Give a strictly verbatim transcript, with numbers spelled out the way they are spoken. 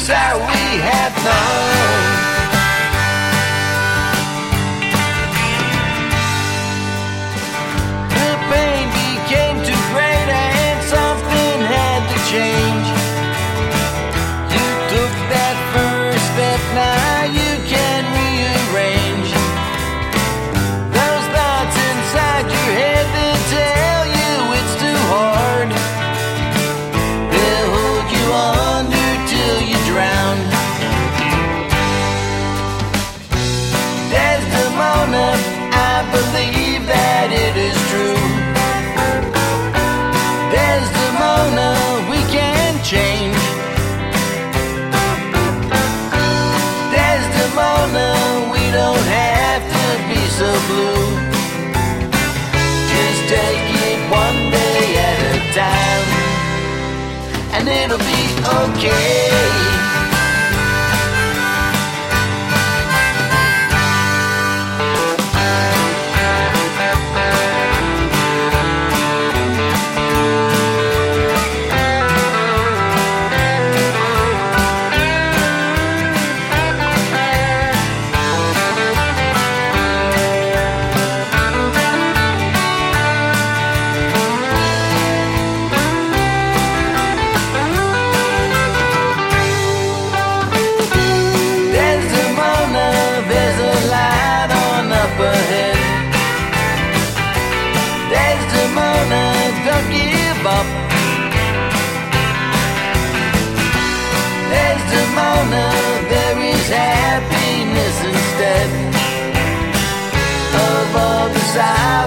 that we have known. The pain became too great and something had to change. You took that first step, now you can rearrange those thoughts inside your head that tell you it's too hard. They'll hold you under till you drown. Desdemona, I believe that it is true. Desdemona, we can change. Desdemona, we don't have to be so blue. Just take it one day at a time, and it'll be okay. Don't give up. Desdemona, there is happiness instead of all the sorrow.